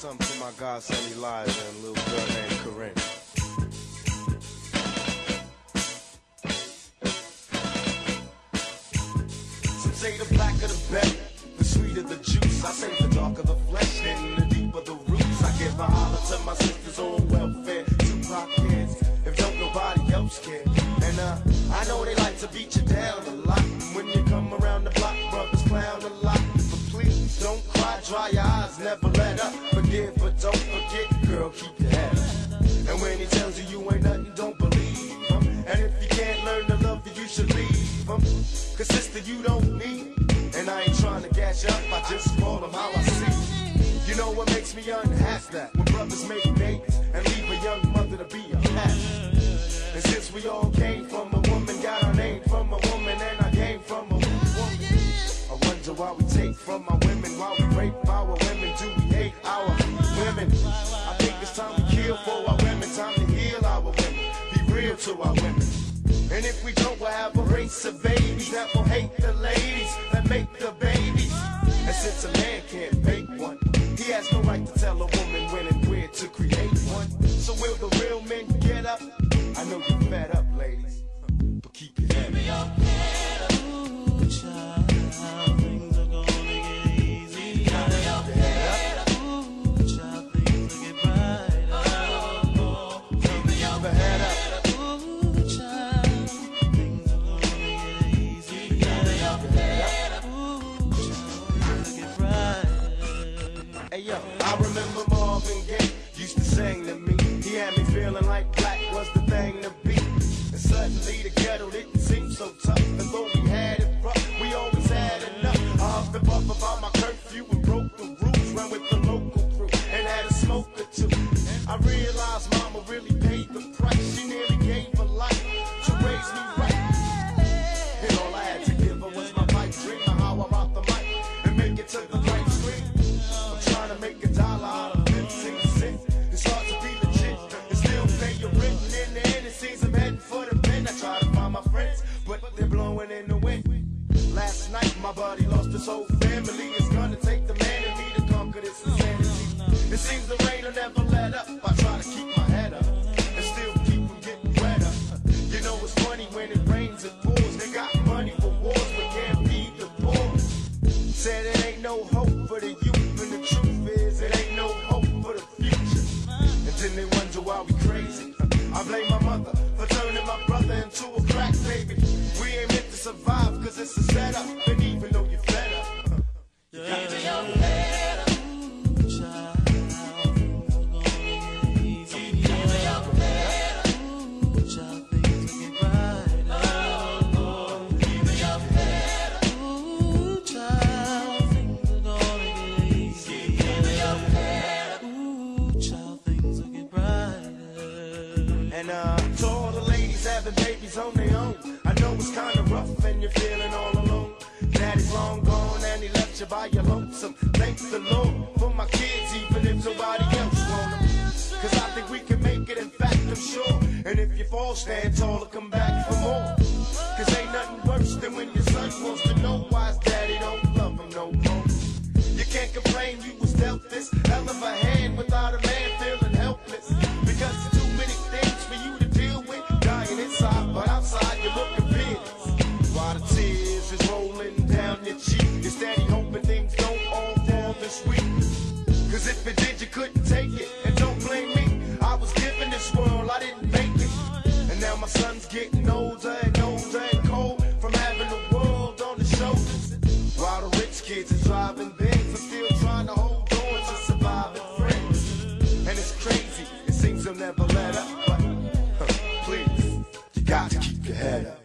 something to my godson Elijah and a little girl named Corinne. Some say the blacker the better, the sweeter the juice. I say the darker the flesh and the deeper the roots. I give a holler to my sisters on welfare, Tupac kids, if don't nobody else care. And I know they like to beat you down a lot. When you come around the block, brothers clown a lot. But please don't cry, dry your eyes, never let up. Forgive but don't forget, girl, keep your head up. And when he tells you you ain't nothing, don't believe him. And if you can't learn to love you, you should leave him. Cause sister, you don't need. And I ain't trying to gas you up, I just call them how I see. You know what makes me unhappy? That when brothers make babies and leave a young mother to be a pastor. And since we all came from a woman, got our name from a woman, and I came from a woman. I wonder why we take from our women, why we rape our women, do we hate our women? I think it's time to kill for our women, time to heal our women, be real to our women. And if we don't, we'll have a race of babies that will hate the ladies that make the babies. And since a man can't make one, he has no right to tell a woman when and where to create one. So will the real men get up? I know you're fed up, ladies, but keep your head up. Ooh, child, things are gonna get easy. Keep your head up. Ooh, child, things will get brighter. Keep your head up. Ooh, child, things are gonna get easy. Keep your head up. Ooh, child, things will get brighter. Hey yo, I remember Marvin Gaye used to sing to me. He had me feeling like black was the thing to be. And suddenly the ghetto didn't seem so tough. And though we had it rough, we always had enough. I huffed and puffed about my curfew and broke the rules. Ran with the local crew and had a smoke or two. I realized mama really paid the price. She nearly gave her life to raise me right. And all I had to give her was my pipe dream of how I rock the mic and make it to the right screen. I'm trying to make $1 out of 15 cents. It's hard to be legit and still pay your rent. And in the end, it seems I'm heading for the pen. I try to find my friends, but they're blowing in the wind. Last night, my buddy lost his whole family. It's gonna take the man in me to conquer this insanity. It seems the rain will never let up. I try to keep my head up and still keep from getting wetter. You know it's funny when it rains it pours. They got money for wars but can't feed the poor. Said it ain't no hope for the youth, and the truth is it ain't no hope for the future. And then they wonder why we crazy. I blame my mother for turning my brother into a crack baby. We ain't meant to survive cause it's a setup. And even though you're fed up, you got to your head up. Ooh, child, things are gonna get easy. Keep your head up. Ooh, child, things will get brighter. Keep your head up. Ooh, child, things are gonna get easy. Keep your head up. Ooh, child, things will get brighter. And to all the ladies having babies on their own, I know it's kinda rough and you're feeling all alone. Daddy's long gone and he left you by your lonesome. Thank the Lord for my kids, even if nobody else want them. Cause I think we can make it, in fact I'm sure. And if you fall, stand tall and come back for more. Cause ain't nothing worse than when your son wants to know why his daddy don't love him no more. You can't complain you was dealt this hell of a hand without a man feeling helpless. Because there's too many things for you to deal with. Dying inside, but outside you're looking fearless. While the tears is rolling down your cheek, you're steady hoping things don't all fall this week. Cause if it did, you couldn't take it. And don't blame me, I was given this world, I didn't make it. And now my son's getting older and older and cold from having the world on his shoulders. While the rich kids are driving Benz, I'm still trying to hold on to surviving friends. And it's crazy, it seems they'll never let up. But please, you got to keep your head up.